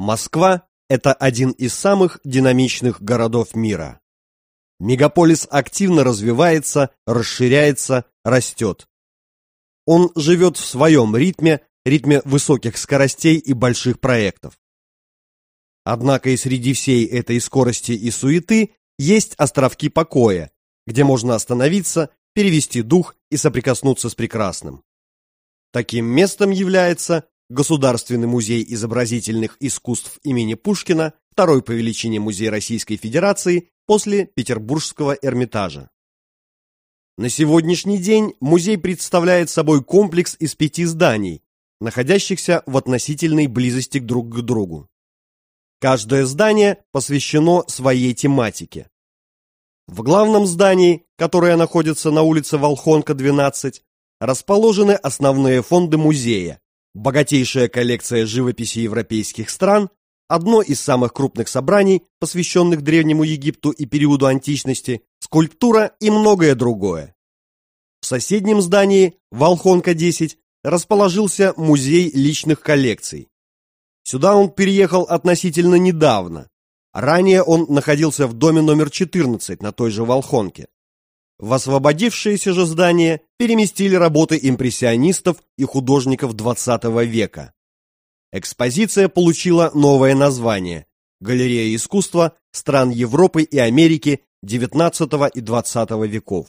Москва – это один из самых динамичных городов мира. Мегаполис активно развивается, расширяется, растет. Он живет в своем ритме высоких скоростей и больших проектов. Однако и среди всей этой скорости и суеты есть островки покоя, где можно остановиться, перевести дух и соприкоснуться с прекрасным. Таким местом является Государственный музей изобразительных искусств имени Пушкина, второй по величине музей Российской Федерации после Петербургского Эрмитажа. На сегодняшний день музей представляет собой комплекс из 5 зданий, находящихся в относительной близости друг к другу. Каждое здание посвящено своей тематике. В главном здании, которое находится на улице Волхонка, 12, расположены основные фонды музея, богатейшая коллекция живописи европейских стран, одно из самых крупных собраний, посвященных Древнему Египту и периоду античности, скульптура и многое другое. В соседнем здании, Волхонка, 10, расположился музей личных коллекций. Сюда он переехал относительно недавно. Ранее он находился в доме номер 14 на той же Волхонке. В освободившееся же здание переместили работы импрессионистов и художников XX века. Экспозиция получила новое название – Галерея искусства стран Европы и Америки XIX и XX веков.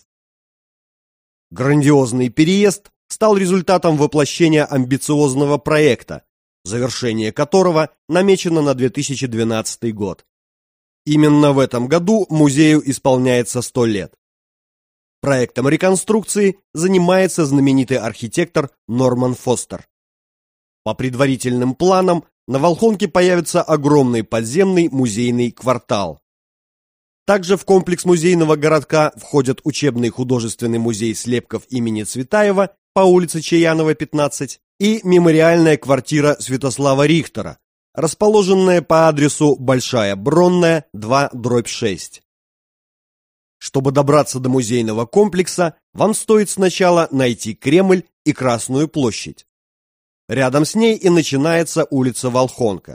Грандиозный переезд стал результатом воплощения амбициозного проекта, завершение которого намечено на 2012 год. Именно в этом году музею исполняется 100 лет. Проектом реконструкции занимается знаменитый архитектор Норман Фостер. По предварительным планам на Волхонке появится огромный подземный музейный квартал. Также в комплекс музейного городка входят учебный художественный музей слепков имени Цветаева по улице Чаянова, 15, и мемориальная квартира Святослава Рихтера, расположенная по адресу Большая Бронная, 2/6. Чтобы добраться до музейного комплекса, вам стоит сначала найти Кремль и Красную площадь. Рядом с ней и начинается улица Волхонка.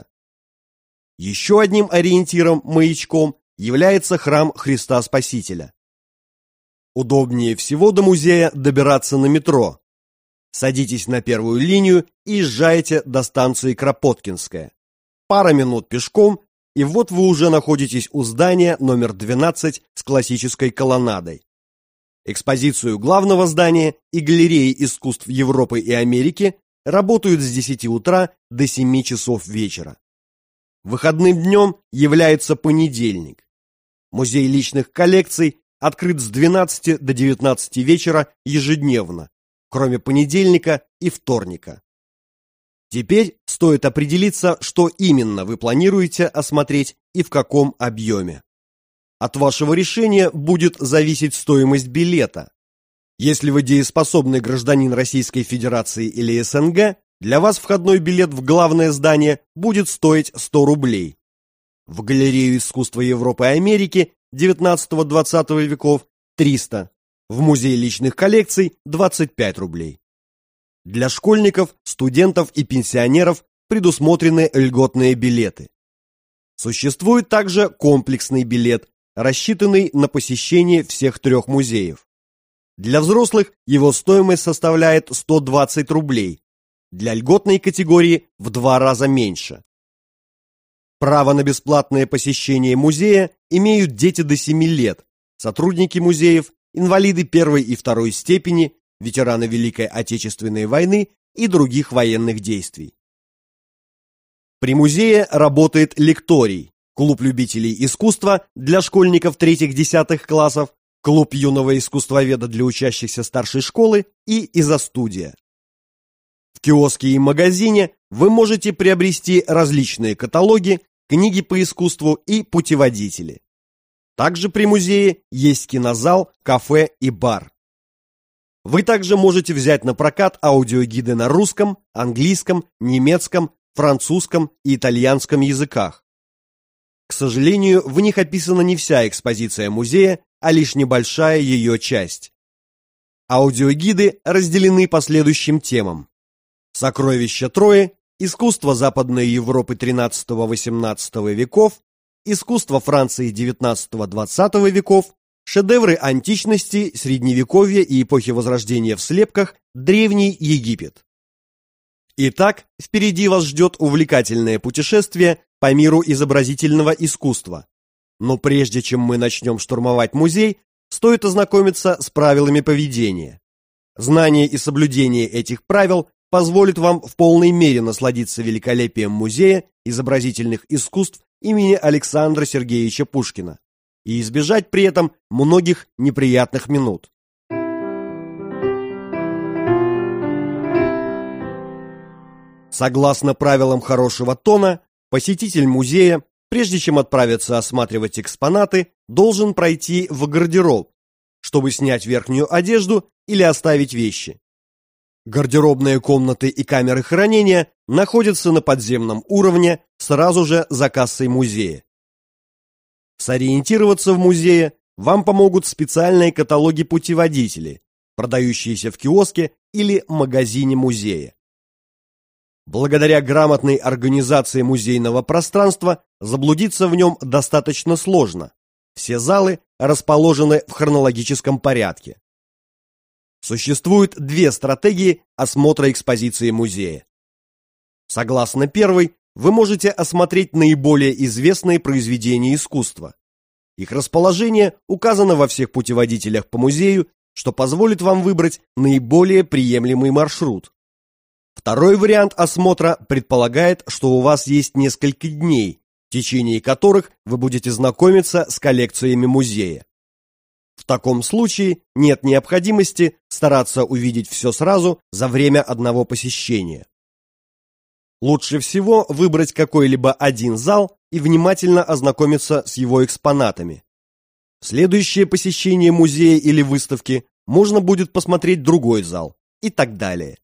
Еще одним ориентиром-маячком является храм Христа Спасителя. Удобнее всего до музея добираться на метро. Садитесь на первую линию и езжайте до станции Кропоткинская. Пара минут пешком, и вот вы уже находитесь у здания номер 12 с классической колоннадой. Экспозицию главного здания и галереи искусств Европы и Америки работают с 10 утра до 7 часов вечера. Выходным днем является понедельник. Музей личных коллекций открыт с 12 до 19 вечера ежедневно, кроме понедельника и вторника. Теперь стоит определиться, что именно вы планируете осмотреть и в каком объеме. От вашего решения будет зависеть стоимость билета. Если вы дееспособный гражданин Российской Федерации или СНГ, для вас входной билет в главное здание будет стоить 100 рублей. В галерею искусства Европы и Америки XIX-XX веков – 300, в музей личных коллекций – 25 рублей. Для школьников, студентов и пенсионеров предусмотрены льготные билеты. Существует также комплексный билет, рассчитанный на посещение всех 3 музеев. Для взрослых его стоимость составляет 120 рублей, для льготной категории в 2 раза меньше. Право на бесплатное посещение музея имеют дети до 7 лет, сотрудники музеев, инвалиды 1 и 2 степени, ветераны Великой Отечественной войны и других военных действий. При музее работает лекторий, клуб любителей искусства для школьников 3-10 классов, клуб юного искусствоведа для учащихся старшей школы и изо-студия. В киоске и магазине вы можете приобрести различные каталоги, книги по искусству и путеводители. Также при музее есть кинозал, кафе и бар. Вы также можете взять на прокат аудиогиды на русском, английском, немецком, французском и итальянском языках. К сожалению, в них описана не вся экспозиция музея, а лишь небольшая ее часть. Аудиогиды разделены по следующим темам: «Сокровища Трои», искусство Западной Европы XIII-XVIII веков, искусство Франции XIX-XX веков, шедевры античности, Средневековья и эпохи Возрождения в слепках, Древний Египет. Итак, впереди вас ждет увлекательное путешествие по миру изобразительного искусства. Но прежде чем мы начнем штурмовать музей, стоит ознакомиться с правилами поведения. Знание и соблюдение этих правил позволит вам в полной мере насладиться великолепием Музея изобразительных искусств имени Александра Сергеевича Пушкина и избежать при этом многих неприятных минут. Согласно правилам хорошего тона, посетитель музея, прежде чем отправиться осматривать экспонаты, должен пройти в гардероб, чтобы снять верхнюю одежду или оставить вещи. Гардеробные комнаты и камеры хранения находятся на подземном уровне сразу же за кассой музея. Сориентироваться в музее вам помогут специальные каталоги-путеводители, продающиеся в киоске или магазине музея. Благодаря грамотной организации музейного пространства заблудиться в нем достаточно сложно. Все залы расположены в хронологическом порядке. Существует две стратегии осмотра экспозиции музея. Согласно первой, вы можете осмотреть наиболее известные произведения искусства. Их расположение указано во всех путеводителях по музею, что позволит вам выбрать наиболее приемлемый маршрут. Второй вариант осмотра предполагает, что у вас есть несколько дней, в течение которых вы будете знакомиться с коллекциями музея. В таком случае нет необходимости стараться увидеть все сразу за время одного посещения. Лучше всего выбрать какой-либо один зал и внимательно ознакомиться с его экспонатами. В следующее посещение музея или выставки можно будет посмотреть другой зал и так далее.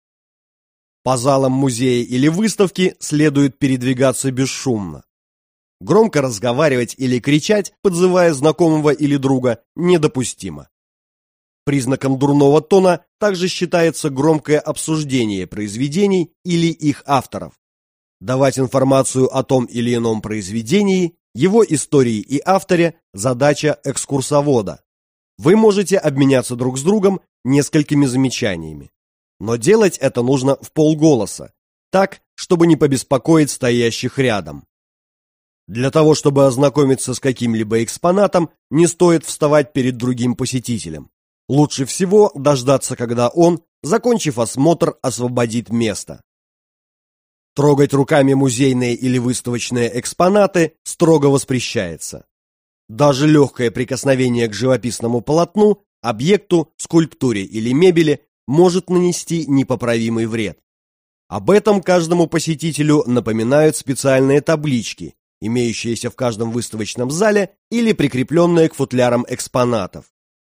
По залам музея или выставки следует передвигаться бесшумно. Громко разговаривать или кричать, подзывая знакомого или друга, недопустимо. Признаком дурного тона также считается громкое обсуждение произведений или их авторов. Давать информацию о том или ином произведении, его истории и авторе – задача экскурсовода. Вы можете обменяться друг с другом несколькими замечаниями. Но делать это нужно вполголоса, так, чтобы не побеспокоить стоящих рядом. Для того, чтобы ознакомиться с каким-либо экспонатом, не стоит вставать перед другим посетителем. Лучше всего дождаться, когда он, закончив осмотр, освободит место. Трогать руками музейные или выставочные экспонаты строго воспрещается. Даже легкое прикосновение к живописному полотну, объекту, скульптуре или мебели может нанести непоправимый вред. Об этом каждому посетителю напоминают специальные таблички, имеющиеся в каждом выставочном зале или прикрепленные к футлярам экспонатов.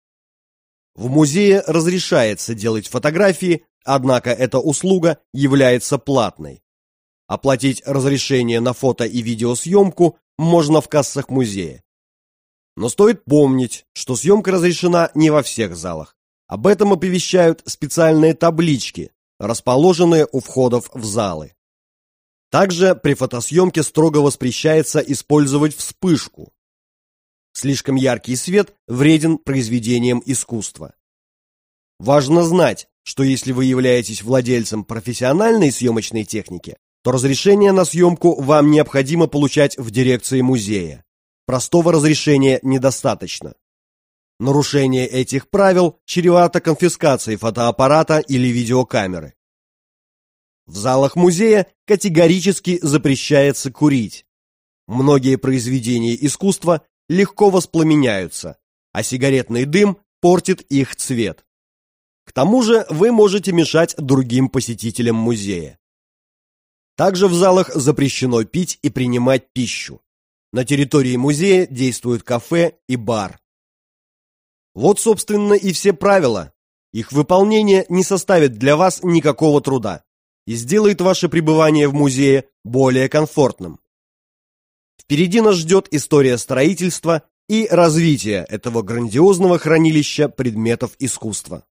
В музее разрешается делать фотографии, однако эта услуга является платной. Оплатить разрешение на фото- и видеосъемку можно в кассах музея. Но стоит помнить, что съемка разрешена не во всех залах. Об этом оповещают специальные таблички, расположенные у входов в залы. Также при фотосъемке строго воспрещается использовать вспышку. Слишком яркий свет вреден произведениям искусства. Важно знать, что если вы являетесь владельцем профессиональной съемочной техники, то разрешение на съемку вам необходимо получать в дирекции музея. Простого разрешения недостаточно. Нарушение этих правил чревато конфискацией фотоаппарата или видеокамеры. В залах музея категорически запрещается курить. Многие произведения искусства легко воспламеняются, а сигаретный дым портит их цвет. К тому же вы можете мешать другим посетителям музея. Также в залах запрещено пить и принимать пищу. На территории музея действуют кафе и бар. Вот, собственно, и все правила. Их выполнение не составит для вас никакого труда и сделает ваше пребывание в музее более комфортным. Впереди нас ждет история строительства и развития этого грандиозного хранилища предметов искусства.